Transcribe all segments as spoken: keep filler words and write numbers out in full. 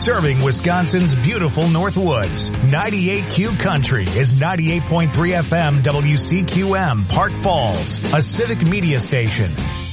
serving Wisconsin's beautiful Northwoods. ninety-eight Q Country is ninety-eight point three F M W C Q M, Park Falls, a civic media station.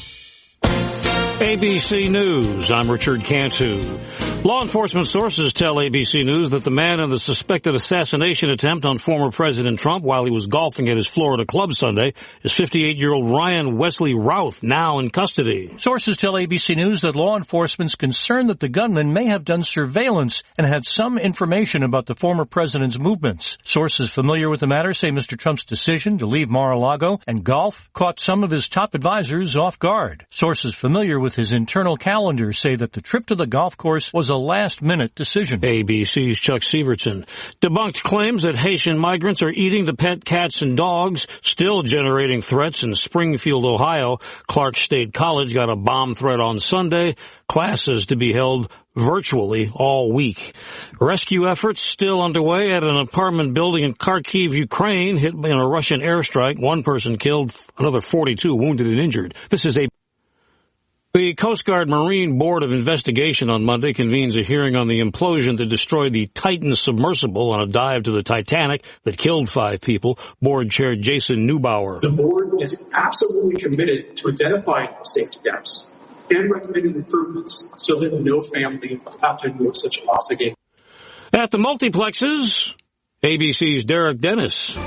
A B C News, I'm Richard Cantu. Law enforcement sources tell A B C News that the man in the suspected assassination attempt on former President Trump while he was golfing at his Florida club Sunday is fifty-eight-year-old Ryan Wesley Routh, now in custody. Sources tell A B C News that law enforcement's concerned that the gunman may have done surveillance and had some information about the former president's movements. Sources familiar with the matter say Mister Trump's decision to leave Mar-a-Lago and golf caught some of his top advisors off guard. Sources familiar with his internal calendar say that the trip to the golf course was a last-minute decision. A B C's Chuck Severson debunked claims that Haitian migrants are eating the pet cats and dogs, still generating threats in Springfield, Ohio. Clark State College got a bomb threat on Sunday. Classes to be held virtually all week. Rescue efforts still underway at an apartment building in Kharkiv, Ukraine, hit in a Russian airstrike. One person killed, another forty-two wounded and injured. This is a The Coast Guard Marine Board of Investigation on Monday convenes a hearing on the implosion that destroyed the Titan submersible on a dive to the Titanic that killed five people. Board Chair Jason Neubauer. The board is absolutely committed to identifying safety gaps and recommending improvements so that no family will have to endure such a loss again. At the multiplexes, A B C's Derek Dennis.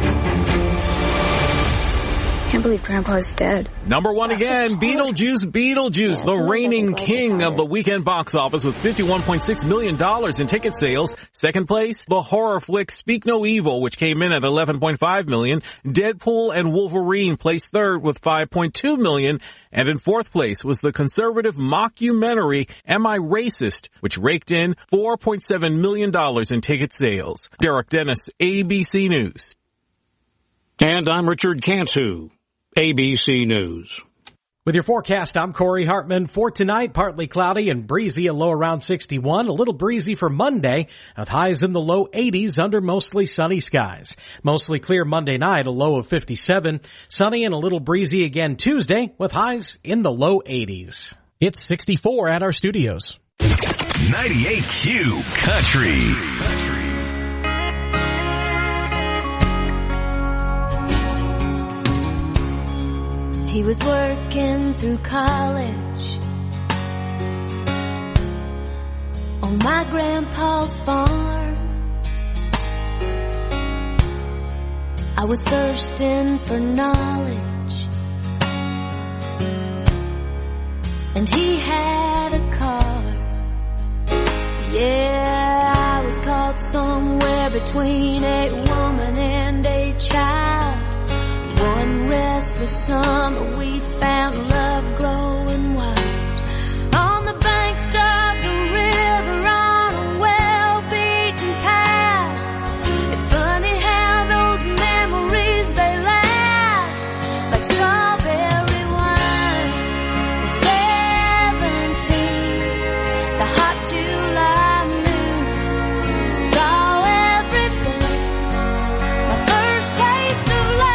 I can't believe Grandpa's dead. Number one again, Beetlejuice, Beetlejuice, the reigning king of the weekend box office with fifty-one point six million dollars in ticket sales. Second place, the horror flick Speak No Evil, which came in at eleven point five million dollars. Deadpool and Wolverine placed third with five point two million dollars. And in fourth place was the conservative mockumentary Am I Racist, which raked in four point seven million dollars in ticket sales. Derek Dennis, A B C News. And I'm Richard Cantu. A B C News. With your forecast, I'm Corey Hartman. For tonight, partly cloudy and breezy, a low around sixty-one. A little breezy for Monday, with highs in the low eighties under mostly sunny skies. Mostly clear Monday night, a low of fifty-seven. Sunny and a little breezy again Tuesday, with highs in the low eighties. It's sixty-four at our studios. ninety-eight Q Country. He was working through college on my grandpa's farm. I was thirsting for knowledge, and he had a car. Yeah, I was caught somewhere between a woman and a child. One restless summer we found love growing wild on the banks of the river on a well-beaten path. It's funny how those memories, they last like strawberry wine. Seventeen, the hot July moon saw everything. My first taste of love.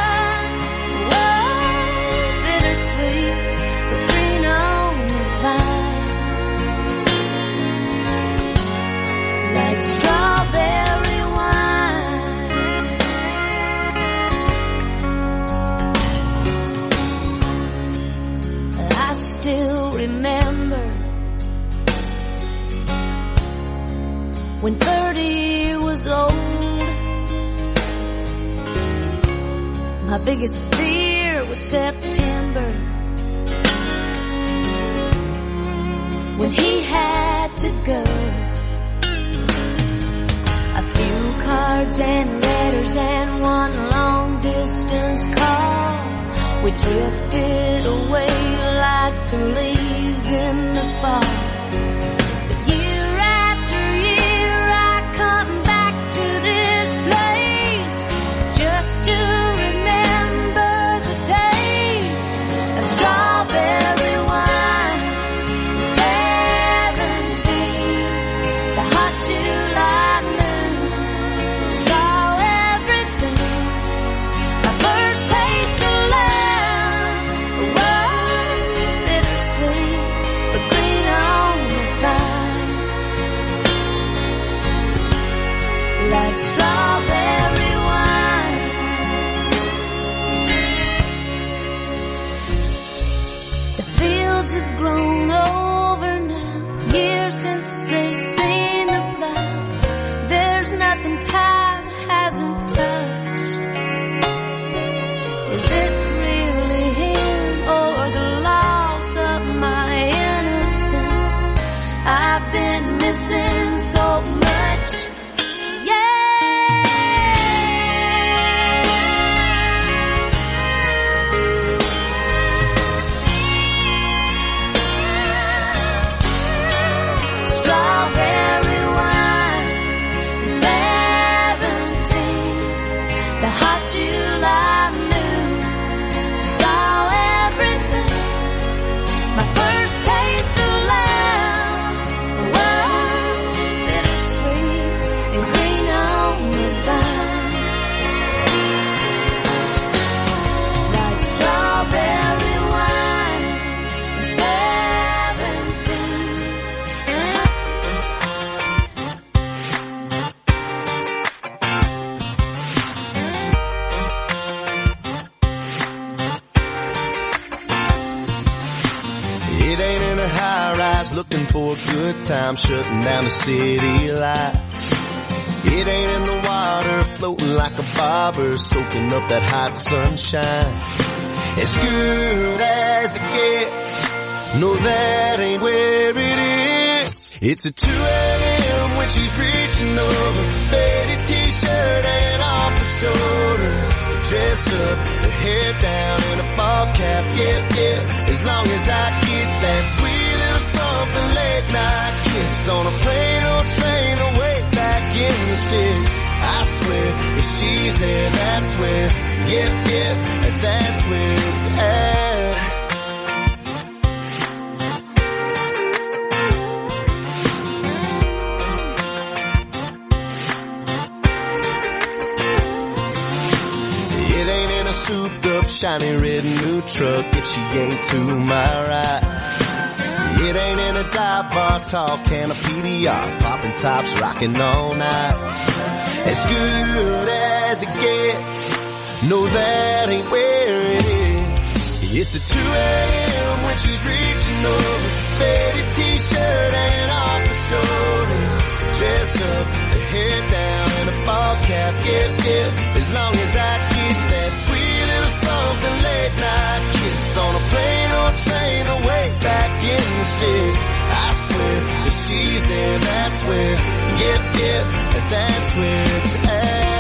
Strawberry wine. I still remember when thirty was old. My biggest fear was September, when he had to go. A few cards and letters and one long distance call. We drifted away like the leaves in the fall. But year after year I come back to this place just to remember the taste of strawberry wine. Seventeen, the hot July moon saw everything. My first taste of love was bittersweet, but green on It ain't in a high rise looking for a good time, shutting down the city lights. It ain't in the water floating like a bobber, soaking up that hot sunshine. As good as it gets, no, that ain't where it is. It's at two a.m. when she's reaching over, faded t-shirt and off her shoulder. Dressed up, her hair down in a bob cap, yeah, yeah. As long as I get that sweet little something late night kiss on a plane or train away back in the sticks. I swear, if she's there, that's where, yeah, yeah, that's where it's at. Souped up, shiny red new truck if she ain't to my right. It ain't in a dive bar talking a P D R, popping tops, rocking all night. As good as it gets, no, that ain't where it is. It's at two a.m. when she's reaching over, faded t-shirt and off her shoulder. Dressed up, her hair down in a ball cap, yeah, yeah. As long as I keep that sweet little something late night kiss on a plane or train away back in the sticks. I swear, if she's there, that's where, yep, yep, that's where it's at.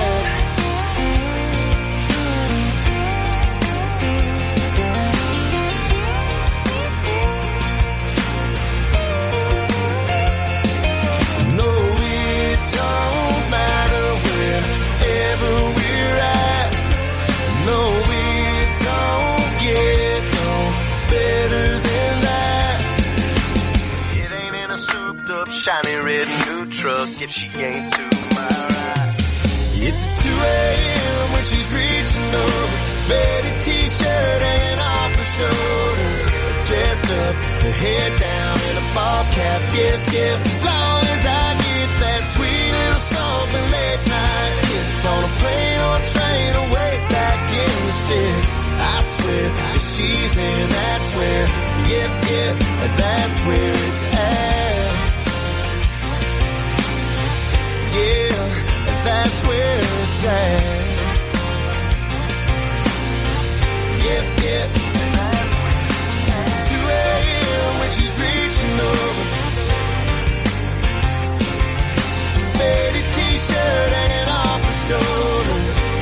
No, it don't matter wherever we're at. No, it don't get no better than that. It ain't in a souped up, shiny red new truck if she ain't to my right. It's at two a.m. when she's reaching over, faded t-shirt and off her shoulder. Dressed up, her hair down in a bob cap, yep, yep. As long as I get that sweet little something late night kiss on a plane or train away back in the sticks. I swear, if she's there, that's where, yep, yep, that's where it's at. Yeah, that's where it's at. Yep, yep, that's where it's at. two a.m. when she's reaching over, faded t-shirt and off her shoulder.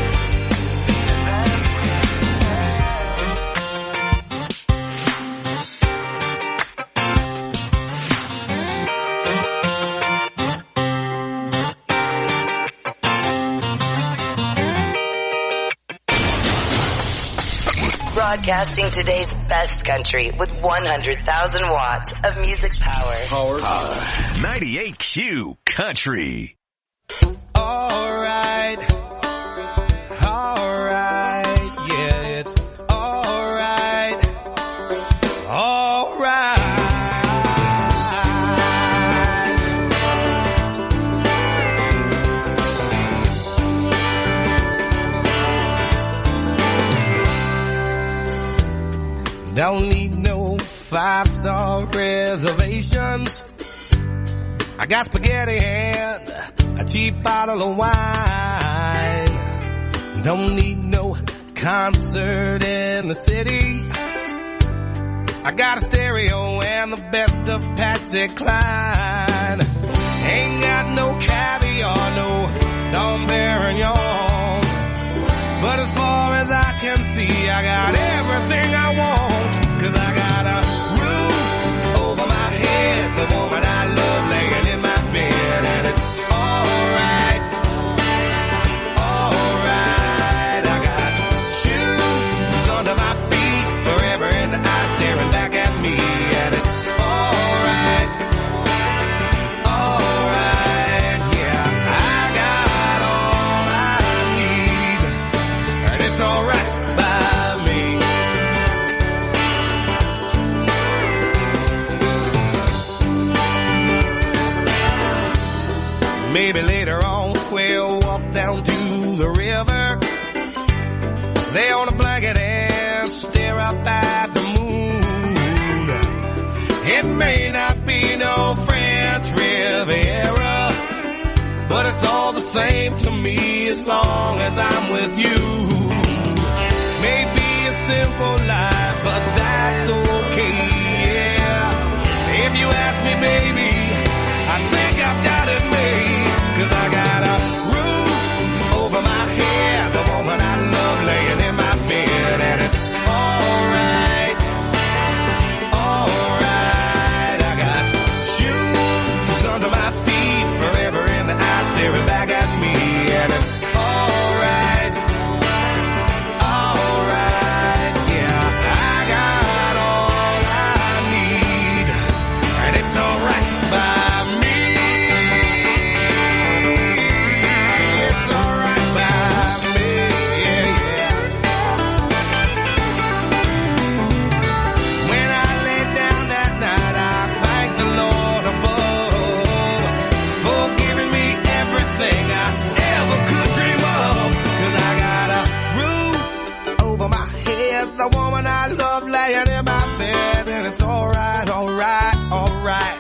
Broadcasting today's best country with one hundred thousand watts of music power. Power. Power. ninety-eight Q Country. All right. All right. Yeah, it's all right. All right. Don't need no five-star reservations. I got spaghetti and a cheap bottle of wine. Don't need no concert in the city. I got a stereo and the best of Patsy Cline. Ain't got no caviar, no Dom Perignon. But as far as I can see, I got everything I want. Cause I got a roof over my head, the woman I love laying in my bed, and it's alright, alright. I got shoes under my feet, forever in the eye staring back at me, and it's alright, alright. Yeah, I got all I need, and it's alright by me. Maybe later on we'll walk down to the river, lay on a blanket and stare up at the moon. It may not be no French Riviera, but it's all the same to me as long as I'm with you. Maybe a simple life, but that's okay, yeah. If you ask me, baby, I think I've got it made. Cause I got a roof over my head, the woman I love laying in my bed, and it's alright, alright. I got shoes under my feet, forever in the eye staring back at me, and it's alright, alright, yeah. I got all I need, and it's alright by me. It's alright by me, yeah, yeah. When I lay down that night, I thank the Lord above for giving me everything I ever could dream of. Cause I got a roof over my head, the woman I love laying in my bed, and it's alright, alright, alright,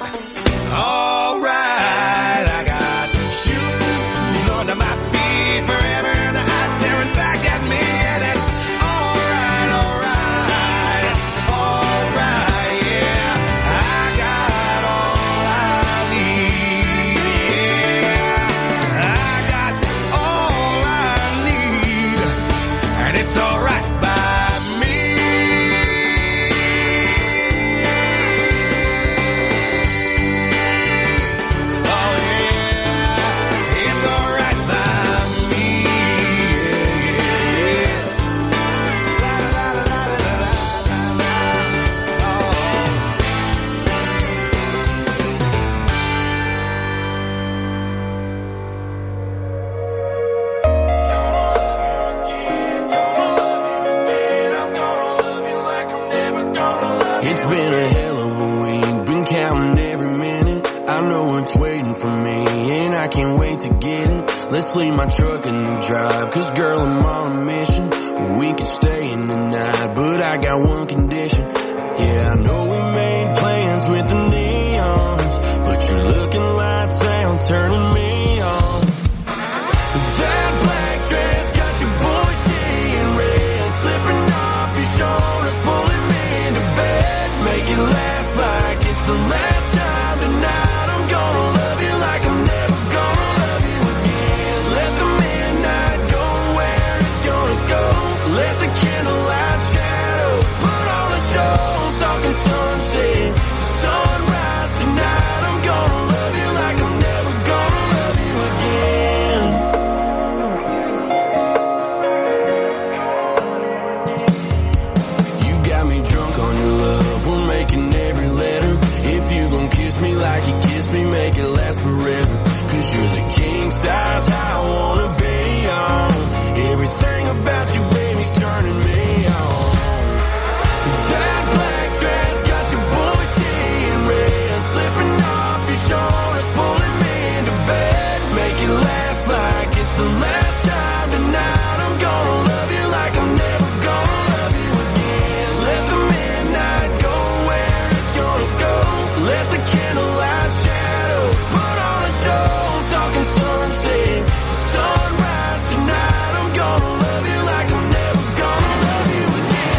alright. I got shoes under my feet, forever in the eye staring back at me, and it's alright, alright, alright, yeah. I got all I need, yeah. I got all I need, and it's alright by me. Oh yeah, it's alright by me, yeah, yeah, yeah. La la la la la la la la. It's been a hell of a week, been counting every minute. I know it's waiting for me, and I can't wait to get it. Let's leave my truck in the drive, cause girl, I'm on a mission. We could stay in the night, but I got one condition. Yeah, I know we made plans with the neons, but you're looking lights out, turning me on. That black dress got your boy seeing red, slipping off your shoulders, pulling me into bed. Make it last like it's the last time tonight. I'm gonna love you like I'm never gonna love you again. Let the midnight go where it's gonna go. Let the candlelight shadows put on a show. Talking sunset, sunrise tonight. I'm gonna love you like I'm never gonna love you again. You got me drunk on your love, we're making every letter. If you gon' kiss me like you kiss me, make it last forever. Cause you're the king size I wanna be on. Everything about you, baby's turning me on. That black dress got your boy seeing red, slipping off your shoulders, pulling me into bed. Make it last like it's the last time tonight. I'm gonna love you like I'm never gonna love you again. Let the midnight go where it's gonna go. Let the candlelight shadows put on a show. Talking sunset, sunrise tonight. I'm gonna love you like I'm never gonna love you again.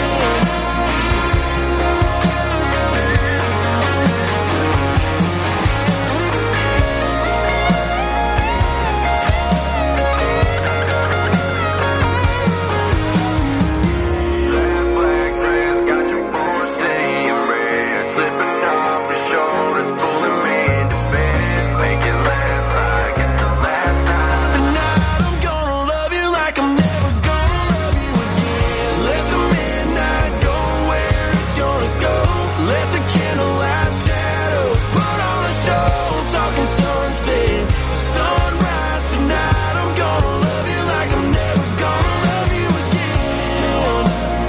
That black dress got your boy seeing red, slipping off your shoulders, pulling me into bed. Make it last like it's the last time. Tonight I'm gonna love you like I'm never gonna love you again. Let the midnight go where it's gonna go. Let the candlelight shadows put on a show. Talking sunset, sunrise tonight. I'm gonna love you like I'm never gonna love you again.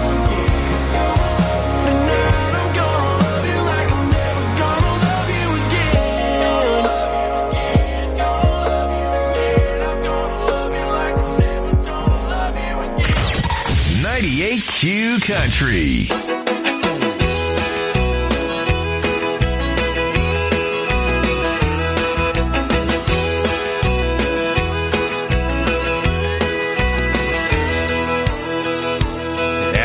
Tonight I'm gonna love you like I'm never gonna love you again. ninety-eight Q Country.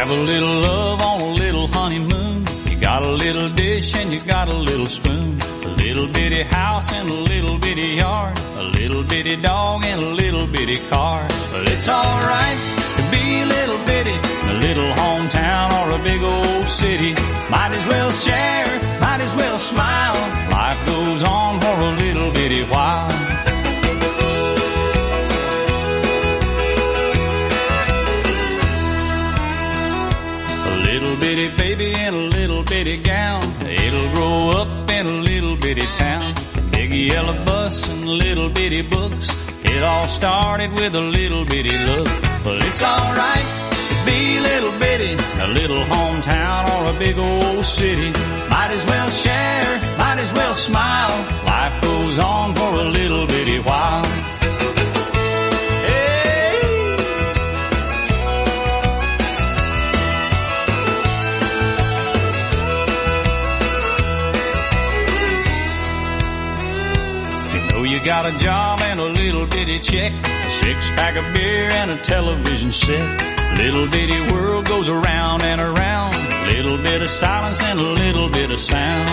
Have a little love on a little honeymoon. You got a little dish and you got a little spoon. A little bitty house and a little bitty yard. A little bitty dog and a little bitty car. But it's alright to be a little bitty in a little hometown or a big old city. Might as well share, might as well smile. Life goes on for a little bitty while. Little bitty baby in a little bitty gown. It'll grow up in a little bitty town. Big yellow bus and little bitty books. It all started with a little bitty look. But it's alright to be a little bitty in a little hometown or a big old city. Might as well share, might as well smile. Life goes on for a little bitty while. You got a job and a little bitty check, a six-pack of beer and a television set. Little bitty world goes around and around. Little bit of silence and a little bit of sound.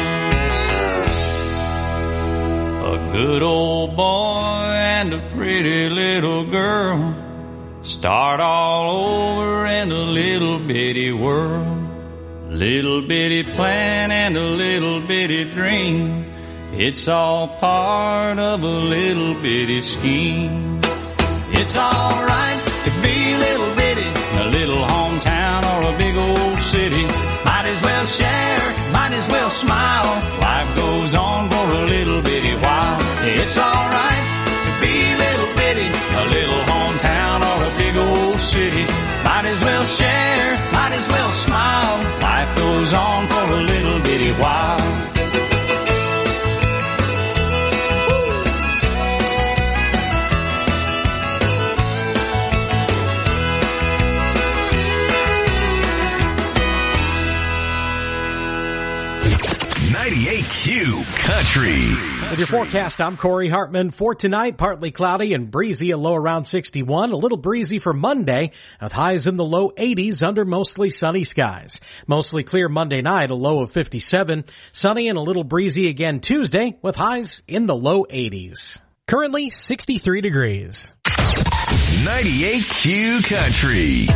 A good old boy and a pretty little girl start all over in a little bitty world. Little bitty plan and a little bitty dream. It's all part of a little bitty scheme. It's alright to be a little bitty in a little hometown or a big old city. Might as well share, might as well smile. Life goes on for a little bitty while. It's alright to be a little bitty in a little hometown or a big old city. Might as well share, might as well smile. Life goes on for a little bitty while. ninety-eight Q Country. With your forecast, I'm Corey Hartman. For tonight, partly cloudy and breezy, a low around sixty-one. A little breezy for Monday, with highs in the low eighties under mostly sunny skies. Mostly clear Monday night, a low of fifty-seven. Sunny and a little breezy again Tuesday, with highs in the low eighties. Currently sixty-three degrees. ninety-eight Q Country.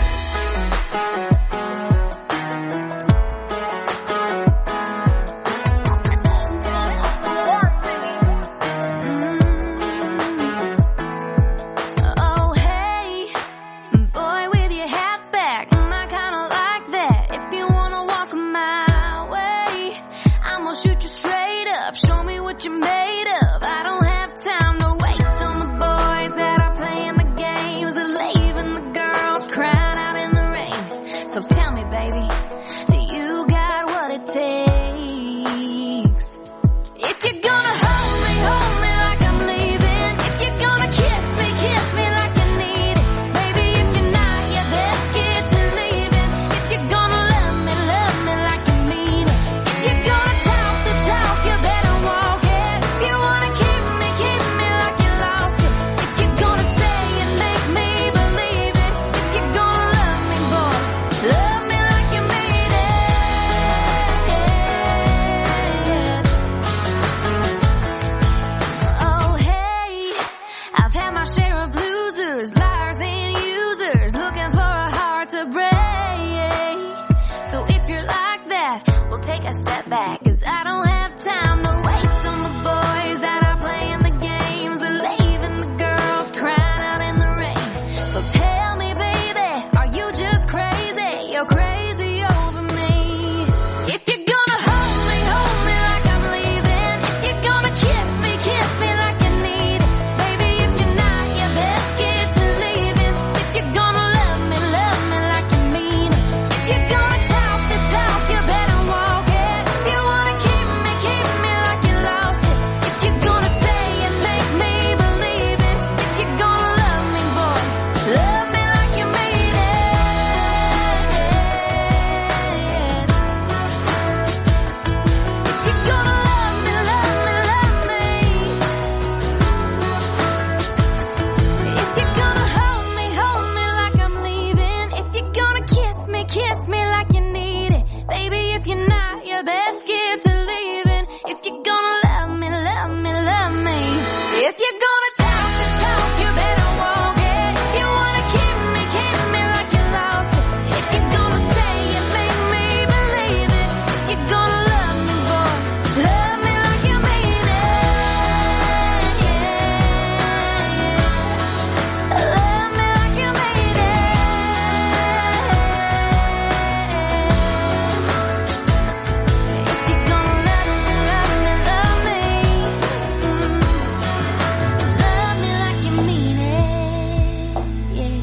You kiss me like you need it. Baby, if you're not, you best get to leaving. If you're gonna love me, love me, love me. If you're gonna talk the talk, you better walk it. If you wanna keep me, keep me like you lost it. If you're gonna say it, make me believe it. If you're gonna love me, boy, love me like you mean it. Yeah, love me like you mean it. If you're gonna love me, love me, love me. Love me like you mean it. Yeah.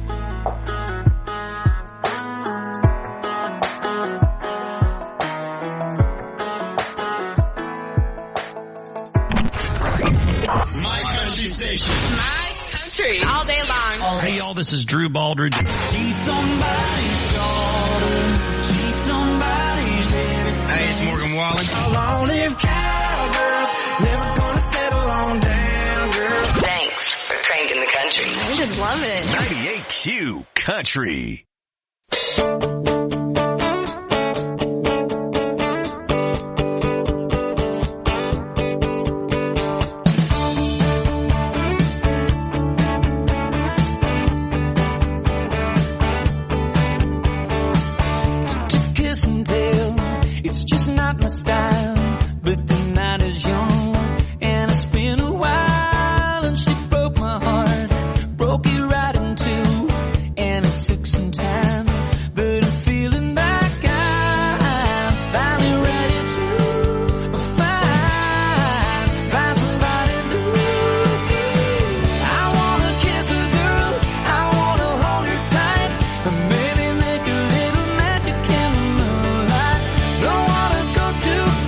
My country station. My country. All day long. Hey y'all, this is Drew Baldridge. She's somebody's daughter. She's somebody's everything. Hey, it's Morgan Wallen. A long-lived cowgirl. Never gonna settle on down, girl. Thanks for cranking the country. I just love it. ninety-eight Q Country. Kiss and tell, it's just not my style. But the night is young, and it's been a while. And she broke my heart, broke it right in two. And it took some time, but I'm feeling like I'm finally ready to find, find somebody new. I wanna kiss a girl, I wanna hold her tight, and maybe make a little magic in the moonlight. Don't wanna go too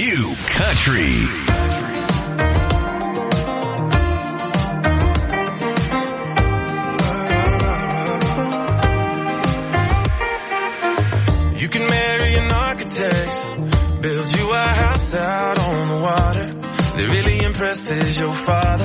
Q Country. You can marry an architect, build you a house out on the water that really impresses your father.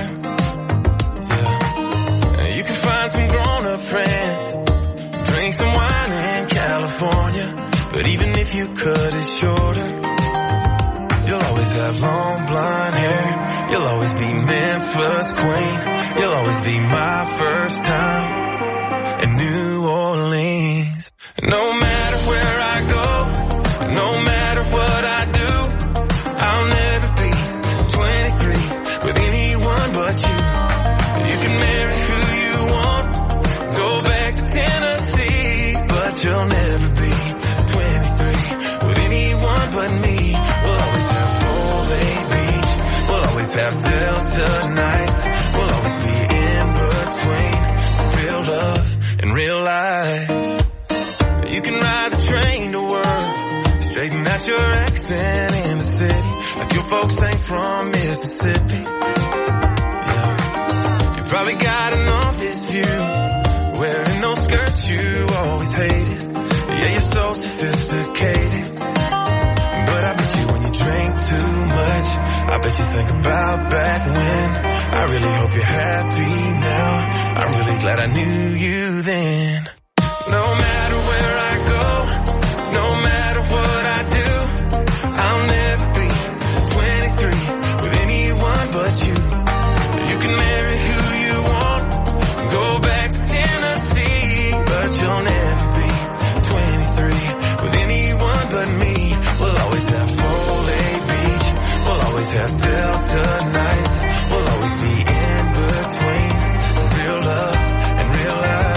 Yeah. You can find some grown-up friends, drink some wine in California, but even if you cut it shorter, you'll always have long blonde hair. You'll always be Memphis queen. You'll always be my first time in New Orleans. No matter where I go, no matter what I do, I'll never be twenty-three with anyone but you. You can marry who you want, go back to Tennessee, but you'll never be twenty-three with anyone but me. We'll always have Full Bay Beach, we'll always have Delta nights, we'll always be in between real love and real life. You can ride the train to work, straighten out your accent in the city, like your folks ain't from Mississippi. Yeah. You probably got an office view, wearing those skirts you always hated. Yeah, you're so sophisticated, but I bet you when you drink too much, I bet you think about back when. I really hope you're happy now, I'm really glad I knew you then. No matter where I go, no matter what I do, I'll never be twenty-three with anyone but you. You can marry who you want, go back to Tennessee, but you'll never be twenty-three with anyone but me. We'll always have Full Bay Beach, we'll always have Delta nights, we'll always be in between real love and real life.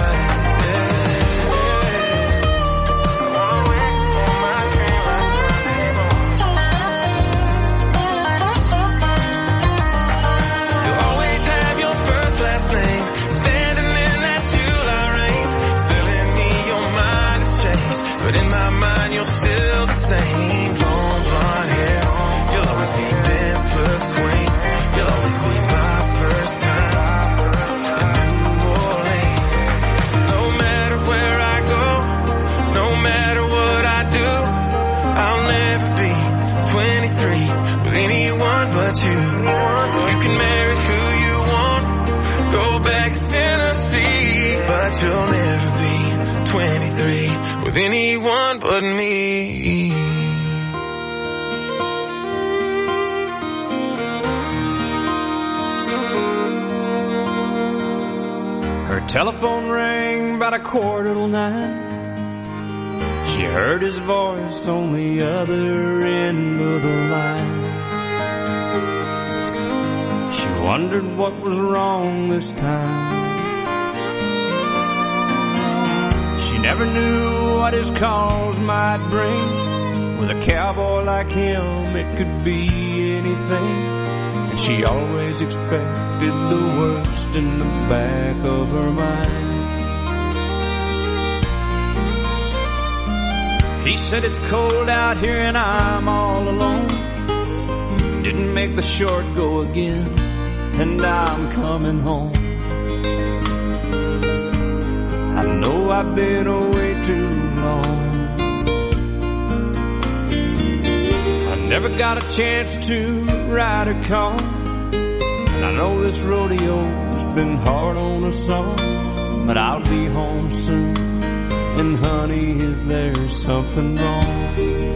But in my mind, you're still the same. Long blonde hair, you'll always be Memphis queen. You'll always be my first time in New Orleans. No matter where I go, no matter what I do, I'll never be twenty-three with anyone but you. You can marry who you want, go back to Tennessee, but you'll never be twenty-three with anyone but me. Her telephone rang about a quarter till nine. She heard his voice on the other end of the line. She wondered what was wrong this time. Never knew what his cause might bring. With a cowboy like him, it could be anything. And she always expected the worst in the back of her mind. He said it's cold out here and I'm all alone. Didn't make the short go again, and I'm coming home. I know I've been away too long. I never got a chance to ride a car, and I know this rodeo's been hard on us all. But I'll be home soon, and honey, is there something wrong?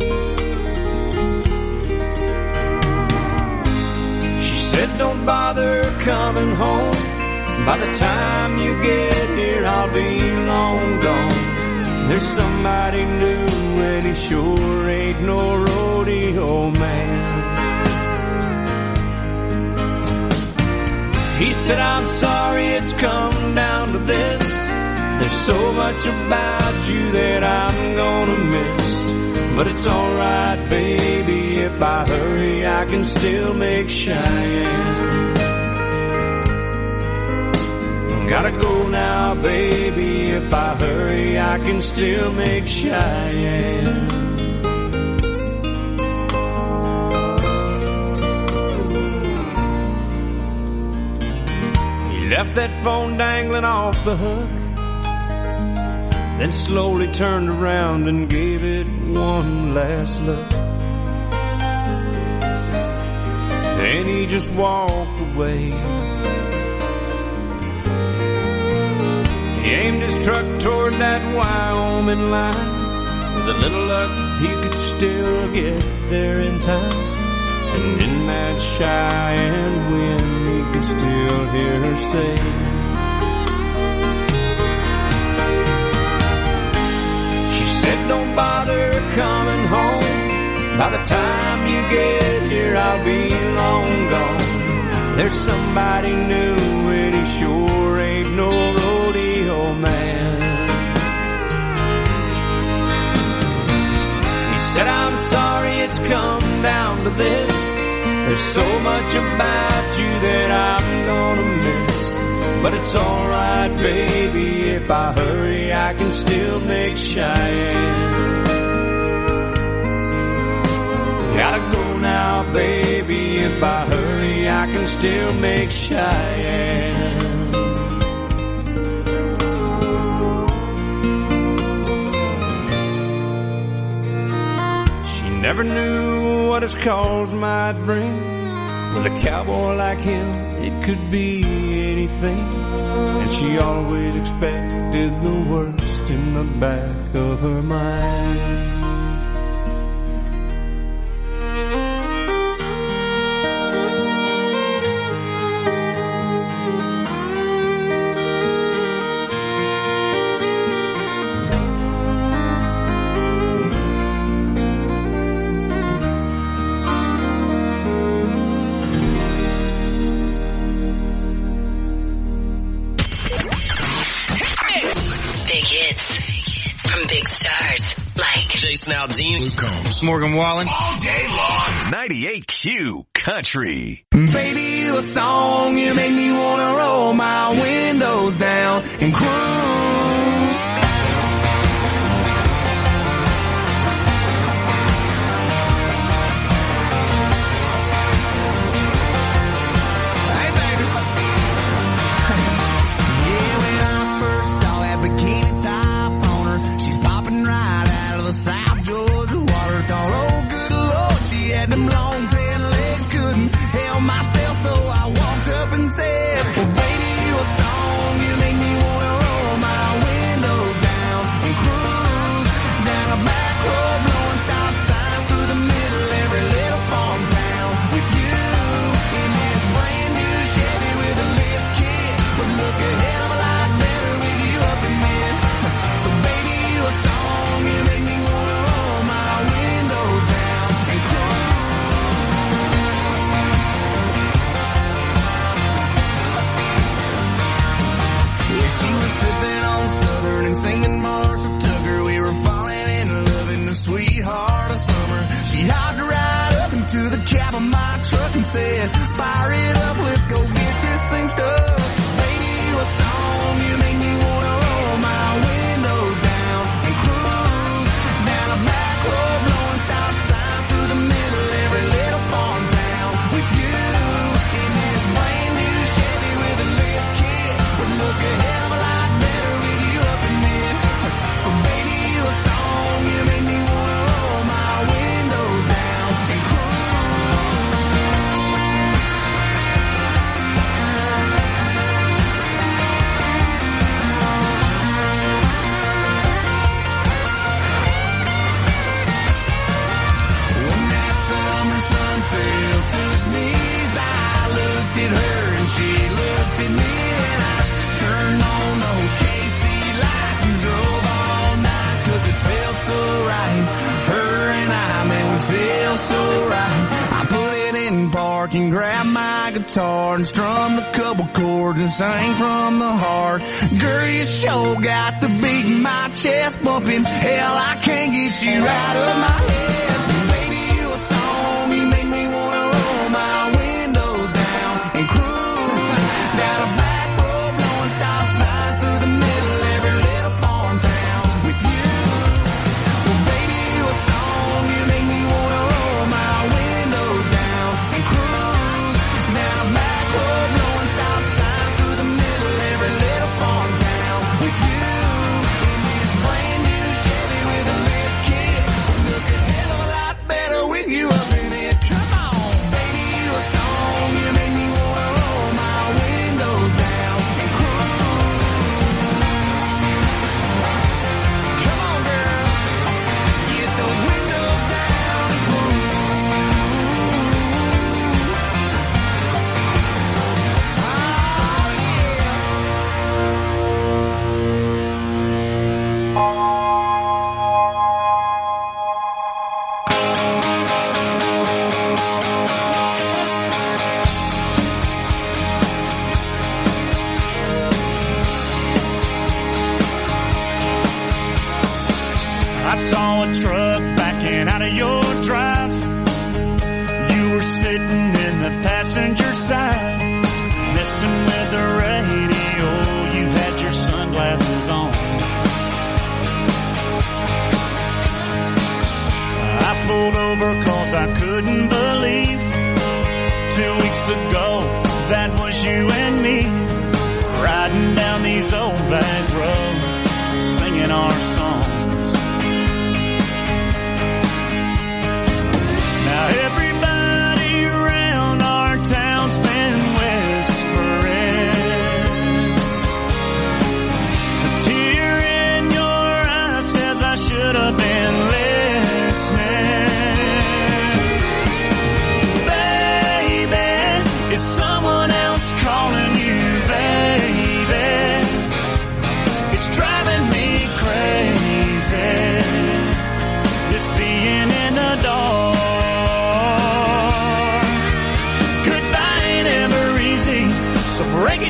She said don't bother coming home. By the time you get here, I'll be long gone. There's somebody new, and he sure ain't no rodeo man. He said, I'm sorry it's come down to this. There's so much about you that I'm gonna miss. But it's alright, baby, if I hurry, I can still make Cheyenne. Gotta go now, baby, if I hurry, I can still make Cheyenne. left that phone dangling off the hook, then slowly turned around and gave it one last look. Then he just walked away. He aimed his truck toward that Wyoming line. With a little luck, he could still get there in time. And in that Cheyenne wind, he could still hear her say, she said, don't bother coming home. By the time you get here, I'll be long gone. There's somebody new and he sure ain't no rodeo man. Said, I'm sorry it's come down to this. There's so much about you that I'm gonna miss. But it's alright, baby, if I hurry, I can still make Cheyenne. Gotta go now, baby, if I hurry, I can still make Cheyenne. Never knew what his cause might bring. With a cowboy like him, it could be anything. And she always expected the worst in the back of her mind. Jason Aldean, Luke Combs, Morgan Wallen, all day long. ninety-eight Q Country. Baby, you a song, you make me wanna roll my windows down and cruise. Hey, baby. Yeah, when I first saw that bikini top on her, she's popping right out of the South Georgia water. Thought, oh, good Lord, she had them long tan legs, couldn't help myself, so I walked up and said, well, baby, you a song, you make me wanna roll my windows down and cruise down a back road, blowing stop signs through the middle every little farm town with you in this brand new Chevy with a lift kit. Would look a hell of a lot better with you up in there. So baby, you a song, you make me wanna roll my windows down and cruise. Yeah, she was sipping on Southern and singing Marshall Tucker. We were falling in love in the sweetheart of summer. She hopped right up into the cab of my truck and said, fire it up, let's go get this thing stuck. Baby, you a song, you make me wanna roll my windows down and cruise down a back road, blowing stop signs through the middle every little farm town with you in this brand new Chevy with a lift kit. Would look a hell of a lot better with you up in there. So baby, you a song, you make me wanna roll my windows down and cruise. When that summer sun fell to his knees, I looked at her and she looked at me, and I turned on those K C lights and drove all night, 'cause it felt so right. Her and I, man, we feel so right. I put it in park and grabbed my guitar and strummed a couple chords and sang from the heart. Girl, you sure got the beat in my chest bumping. Hell, I can't get you out of my head. Baby, you a song, you make me wanna roll my windows down and cruise down a back road, blowing stop signs through the middle every little farm town with you. Well, baby, you a song, you make me wanna roll my windows down and cruise down a back road, blowing stop signs through the middle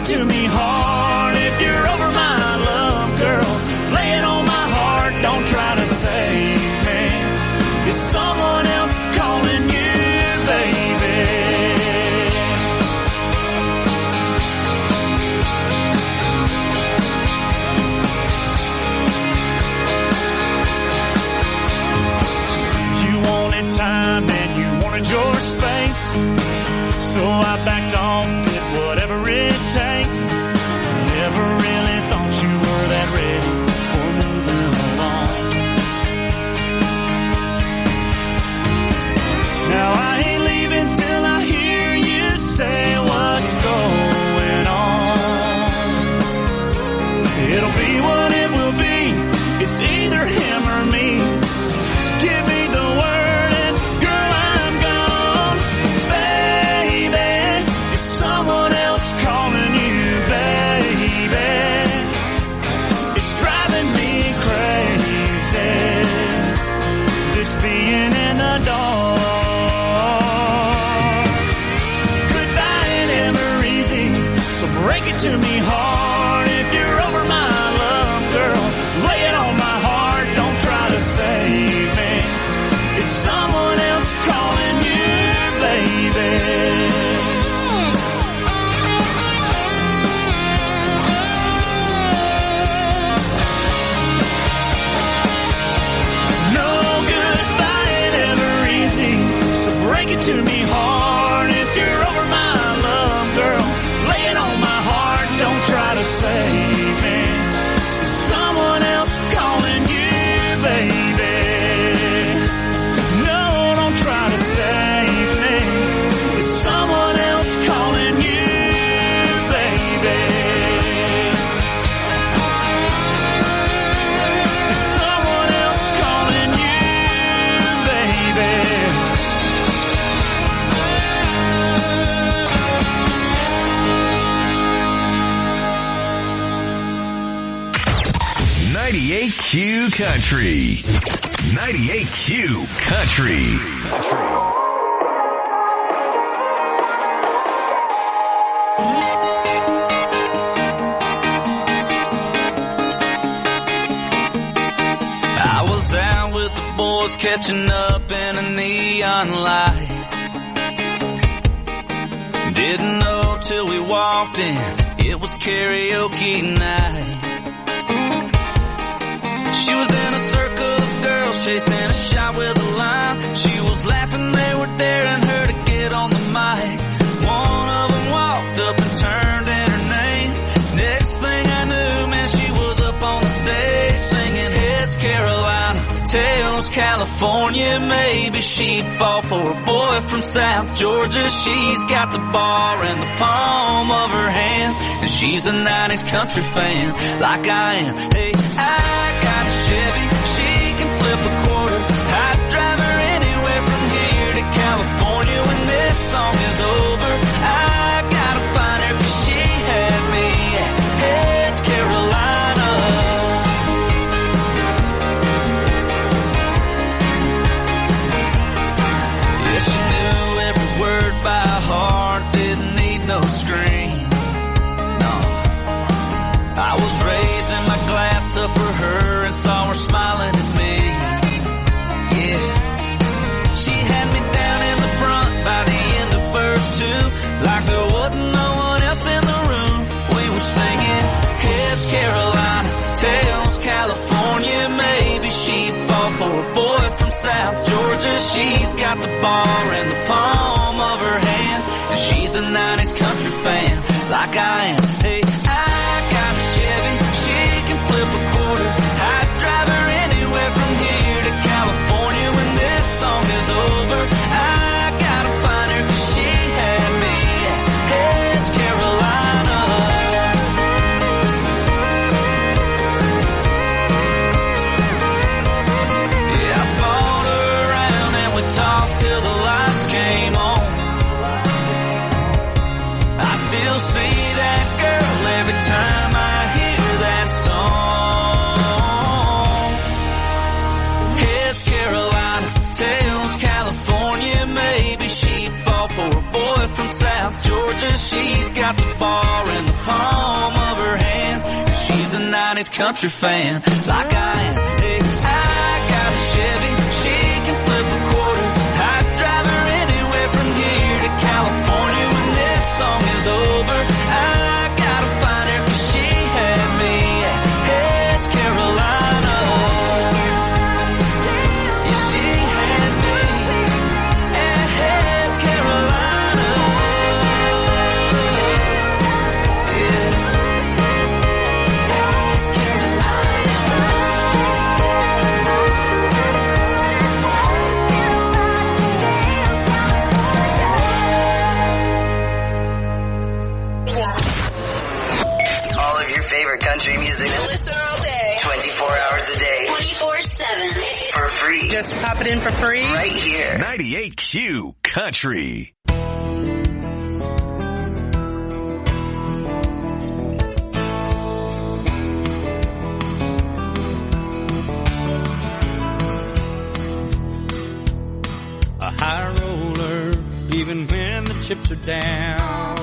it to me hard. If you're over my love, girl, lay it on my heart. Don't try to save me. It's someone else calling you, baby. You wanted time and you wanted your space, so I backed off, did whatever it takes. Never really thought you were that ready for moving along. Now I ain't leaving till I hear you say what's going on. It'll be what it will be. It's either him or me. Give me the word and girl, I'm gone. Baby, it's someone else calling you, baby. It's driving me crazy, this being in the dark. Goodbye ain't ever easy, so break it to me hard. If you're over my love, girl, lay it on my heart. Don't try to save me. It's someone else calling you, baby. No goodbye ain't ever easy, so break it to me hard. If you're over my love, girl, lay it on my heart. Don't try to save me. It's someone else calling you, baby. No, don't try to save me. It's someone else calling you, baby. It's someone else calling you, baby. ninety-eight Q Country. ninety-eight Q Country. I was out with the boys catching up in a neon light. Didn't know till we walked in, it was karaoke night. She was in a circle of girls chasing a shot with a lime. She was laughing, they were daring her to get on the mic. One of them walked up and turned in her name. Next thing I knew, man, she was up on the stage singing Heads Carolina, Tails California. Maybe she'd fall for a boy from South Georgia. She's got the bar in the palm of her hand, and she's a nineties country fan like I am. Hey, I got a Chevy, she can flip a quarter. I'd drive her anywhere from here to California when this song is over. I gotta find her 'cause she had me at Heads Carolina. Yeah, she knew every word by heart, didn't need no screen. No, I was raising my glass up for her and saw her smiling at me. Yeah, she had me down in the front by the end of verse two, like there wasn't no one else in the room. We were singing Heads Carolina, Tails California. Maybe she'd fall for a boy from South Georgia. She's got the bar in the palm of her hand, and she's a nineties country fan like I am. Hey, I got a Chevy, she can flip a quarter. I'd drive her anywhere from here to California when this song is over. I gotta find her 'cause she had me at Heads Carolina. Yeah, I followed her around and we talked till the lights came on. I still see that girl every time I hear that song. Heads Carolina, Tails California. Maybe she'd fall for a boy from South Georgia. She's got the bar in the palm of her hand. She's a nineties country fan, like I am. Hey, I got a Chevy, she can flip a quarter. I'd drive her anywhere from here to California. When this song is over, I gotta find her 'cause she had me. Hey, it's Carolina. Yeah, she had me. Hey, it's Carolina. All of your favorite country music. Listen all day. twenty-four hours a day. twenty-four seven. For free. Just pop it in for free. Right here. ninety-eight Q Country. A high roller, even when the chips are down.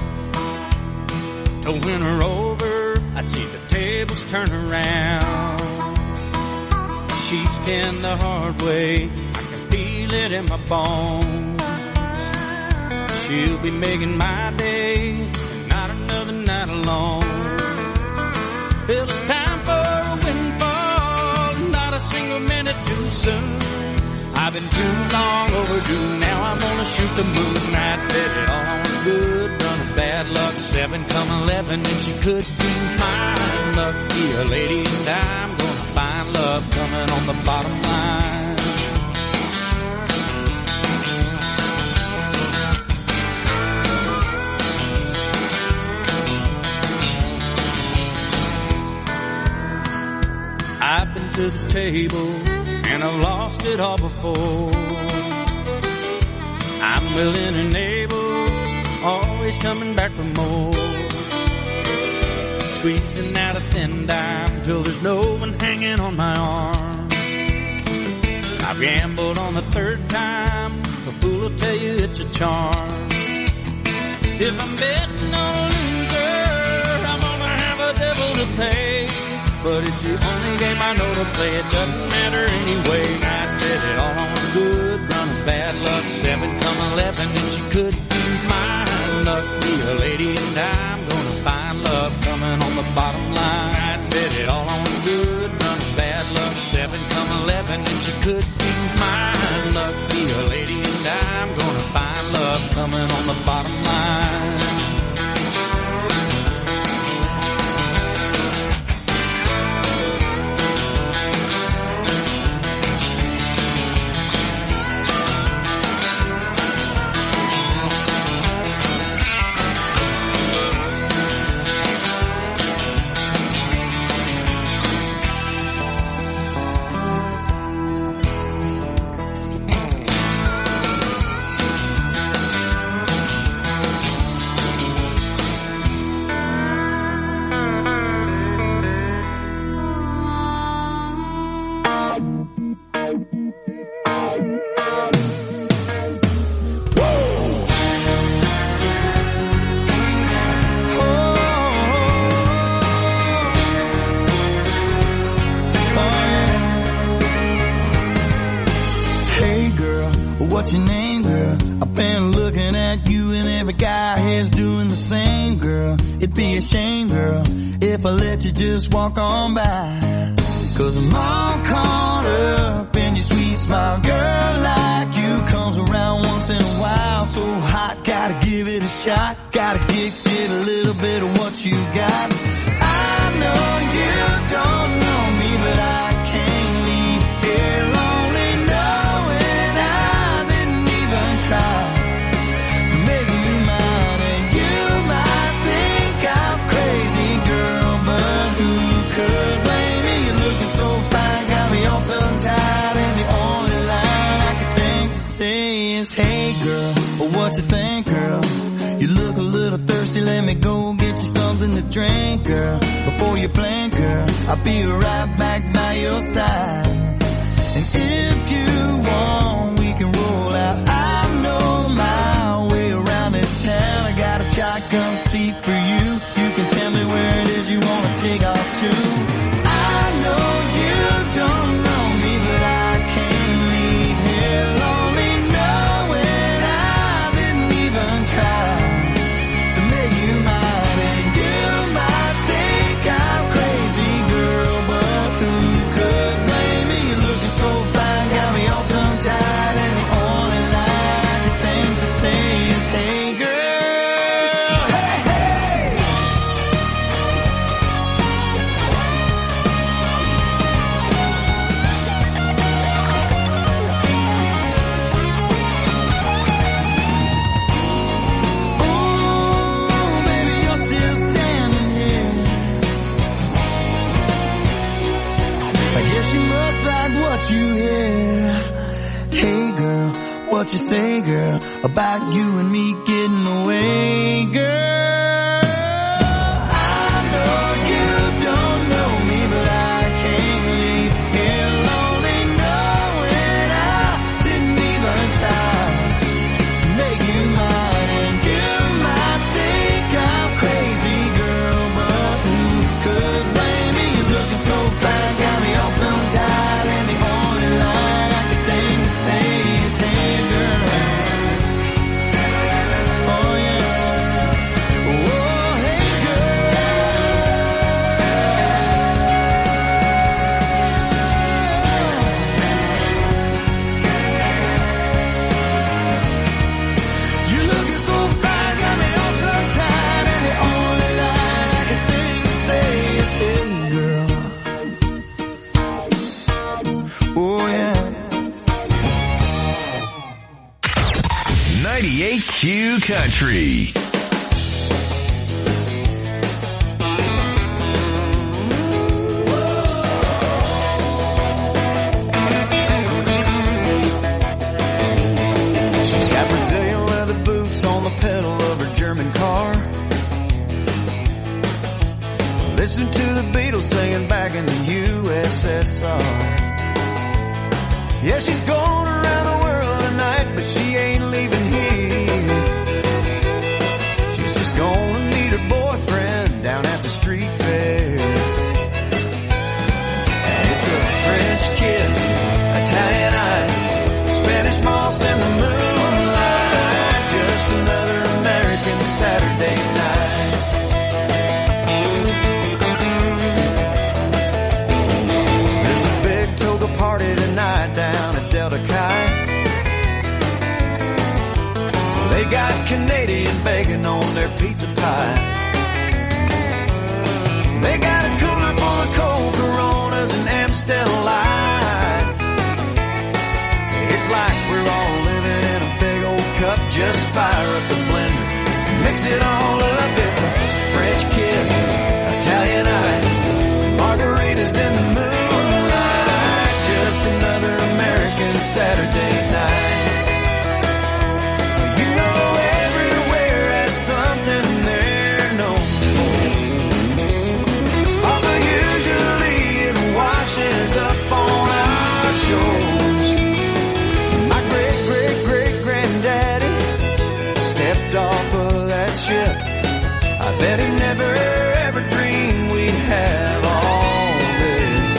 To win her over, I'd see the tables turn around. She's been the hard way, I can feel it in my bones. She'll be making my day, and not another night alone. Well, it's time for a windfall, not a single minute too soon. I've been too long overdue, now I'm gonna shoot the moon. I bet it all on good, run a bad luck, seven come eleven, and she could be mine. Lucky a lady, and I'm gonna find love coming on the bottom line. I've been to the table, and I've lost it all before. I'm willing and able, always coming back for more. Squeezing out a thin dime till there's no one hanging on my arm. I've gambled on the third time, the fool will tell you it's a charm. If I'm betting on a loser, I'm gonna have a devil to pay. But it's the only game I know to play, it doesn't matter anyway. I bet it all on good, run a bad luck, seven come eleven, and she could be mine. Lucky a lady, and I'm gonna find love coming on the bottom line. I bet it all on good, run a bad luck, seven come eleven, and she could be mine. Lucky a lady, and I'm gonna find love coming on the bottom line. What's your name, girl? I've been looking at you and every guy here's doing the same, girl. It'd be a shame, girl, if I let you just walk on by. Cause I'm all caught up in your sweet smile. Girl like you comes around once in a while. So hot, gotta give it a shot. Gotta get, get a little bit of what you got. I know you don't know me, but I can't leave here lonely knowing I didn't even try to make you mine. And you might think I'm crazy, girl, but who could blame me? You're looking so fine, got me all tongue-tied, and the only line I can think to say is, hey girl, what you think, girl? You look a little thirsty, let me go get you something to drink, girl. Before you blink, girl, I'll be right back by your side. And if you want, we can roll out. I know my way around this town. I got a shotgun seat for you. You can say, girl, about you and me getting away, girl. I know you don't know me, but I can't leave here lonely knowing I didn't even try to make you mine. And you might think I'm crazy, girl, but who could blame me? You're looking so fine, got me all tongue-tied, and the only line I could think to say is, hey, girl. Oh, yeah. Oh, hey, girl. You're looking so fine, got me all tongue-tied, and the only line I could think to say is, hey, girl. Oh, yeah. ninety-eight Q Country. She's got Brazilian leather boots on the pedal of her German car. Listen to the Beatles singing back in the U S S R. Yeah, she's going around the world tonight, but she ain't leaving here. She's just gonna meet her boyfriend down at the street fair. And it's a French kiss, Italian ice, Spanish moss in the moonlight, just another American Saturday night. There's a big toga party tonight down at Delta Chi. They got Canadian bacon on their pizza pie. They got a cooler full of cold Coronas and Amstel Light. It's like we're all living in a big old cup. Just fire up the blender, mix it all up. It's a French kiss, Italian ice, margaritas in the moonlight, just another American Saturday night. You know everywhere has something they're known for, although usually it washes up on our shores. My great, great, great granddaddy stepped off of that ship. I bet he never ever dreamed we'd have all this.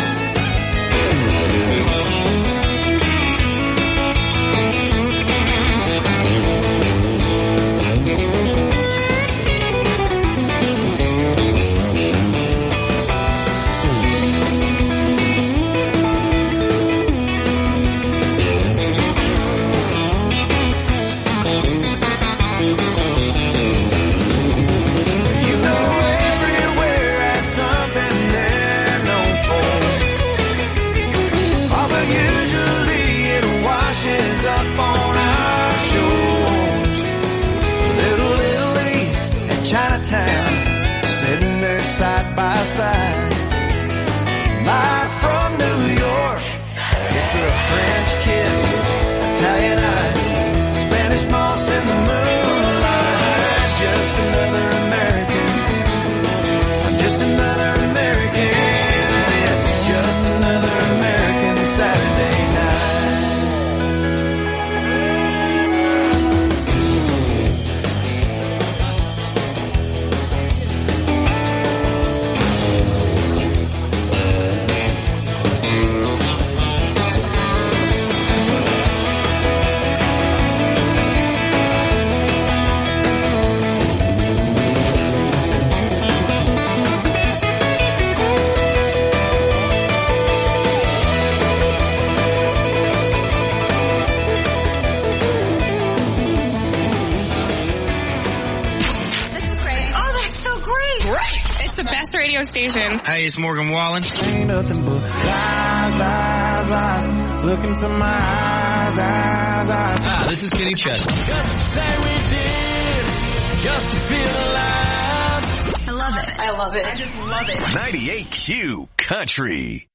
You know everywhere has something they're known for, although usually it washes up on our shores. Little Italy and Chinatown, sitting there side by side. Live from New York, it's a French kiss, Italian ice, Spanish moss in the moonlight, just another American. I'm just another American, and it's just another American Saturday night. radio station. Hey, it's Morgan Wallen. Ain't nothing but lies, lies, lies. Look into my eyes, eyes, eyes. Ah, this is Kenny Chesney. Just to say we did, just to feel alive. I love it. I love it. I just love it. ninety-eight Q Country.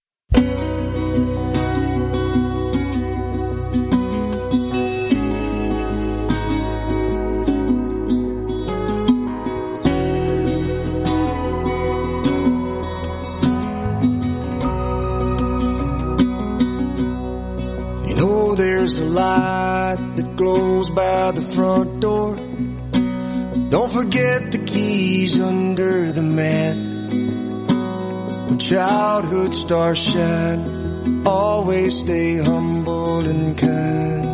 light that glows by the front door. Don't forget the keys under the mat. When childhood stars shine, always stay humble and kind.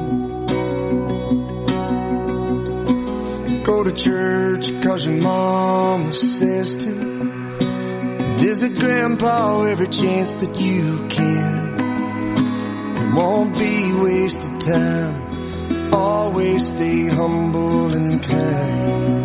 Go to church 'cause your mama says to. Visit grandpa every chance that you can. It won't be wasted time. Always stay humble and kind.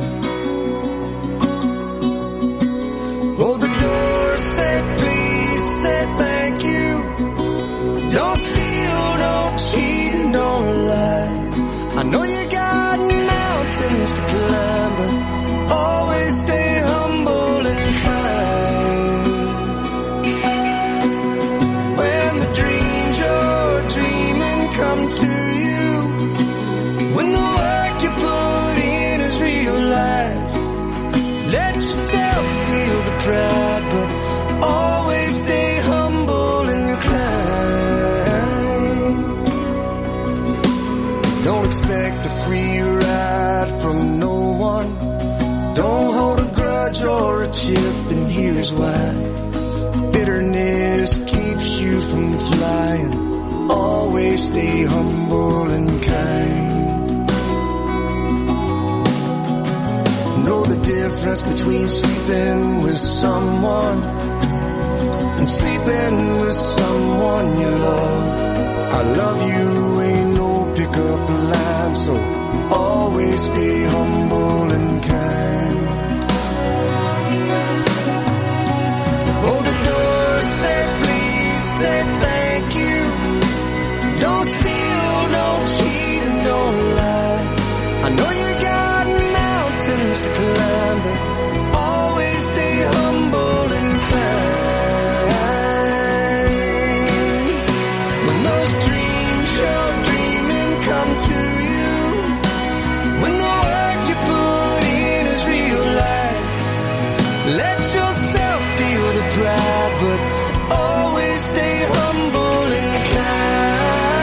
Hold the door, say please, say thank you. Don't steal, don't cheat, and don't lie. I know you got mountains to climb, but always stay humble and kind. When the dreams you're dreaming come to you, when the work you put in is realized, let yourself feel the pride, but always stay humble and kind. Don't expect a free ride from no one. Don't hold a grudge or a chip, and here's why. Bitterness keeps you from flying. Always stay humble and kind. Know the difference between sleeping with someone and sleeping with someone you love. I love you ain't no pickup line, so always stay humble and kind. Hold the door, say please, say thank you. Don't steal, don't cheat, and don't lie. I know you got mountains to climb, but always stay humble and kind. When those dreams you're dreaming come to you, when the work you put in is realized, let yourself feel the pride, but always stay humble and kind.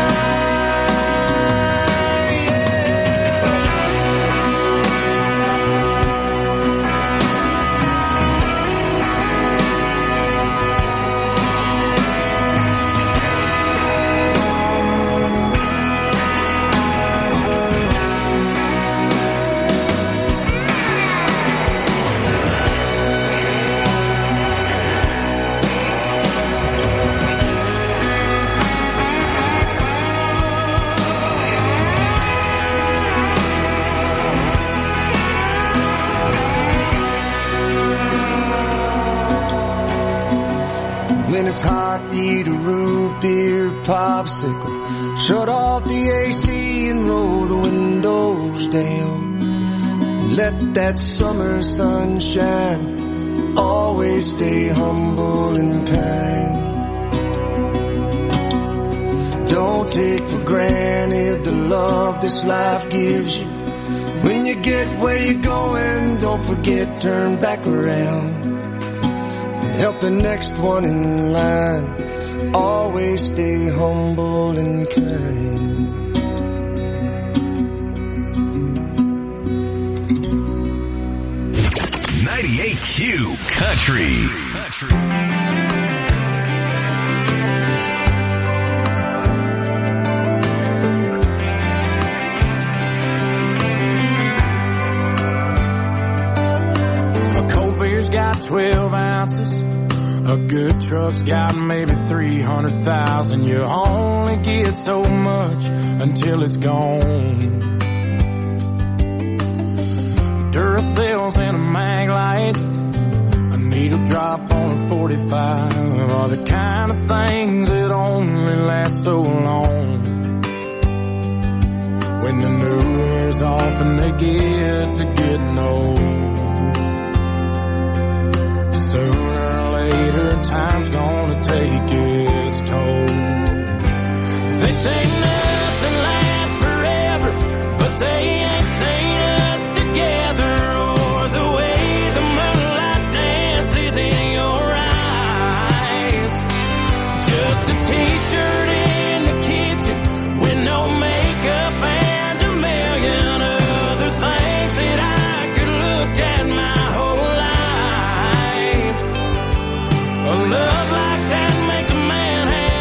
When it's hot, eat a root beer popsicle. Shut off the A C and roll the windows down. Let that summer sun shine. Always stay humble and kind. Don't take for granted the love this life gives you. When you get where you're going, don't forget, turn back around. Help the next one in line. Always stay humble and kind. ninety-eight Q Country. A cold beer's got twelve ounces. A good truck's got maybe three hundred thousand. You only get so much until it's gone. Duracells and a mag light, a needle drop on a forty-five are the kind of things that only last so long. When the new wears off and they get to getting old,